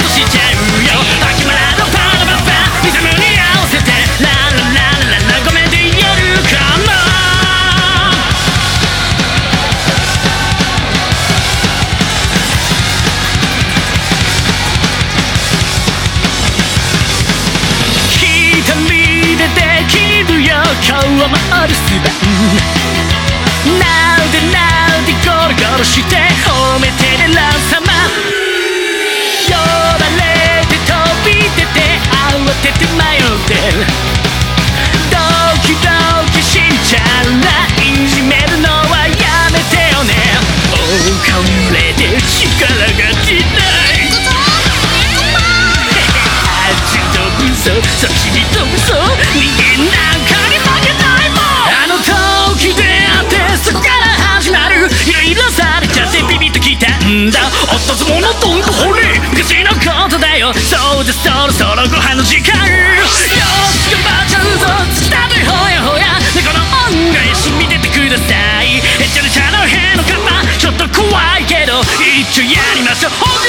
しちゃうよ。秋まらのパラババリズムに合わせてララララララごめんで言えるかな。一人でできるよ今日もお留守番。Nowでゴロゴロして褒めてねラン様。呼ばれて飛び出て慌てて迷ってる。ドキドキしちゃうらいじめるのはやめてよね。これで力が出ない飛ぶぞそっちに飛ぶぞ人間なんかに負けないもん。あの時出会ってそこから始まるいろいろされちゃってビビッときたんだ。おっとつものどんこほれ昔のことだよ。そうじゃそろそろご飯の時間よし頑張っちゃうぞ月食べほやほやでこの恩返し見ててください。へちゃれちゃのへの方ちょっと怖いけど一応やりましょう。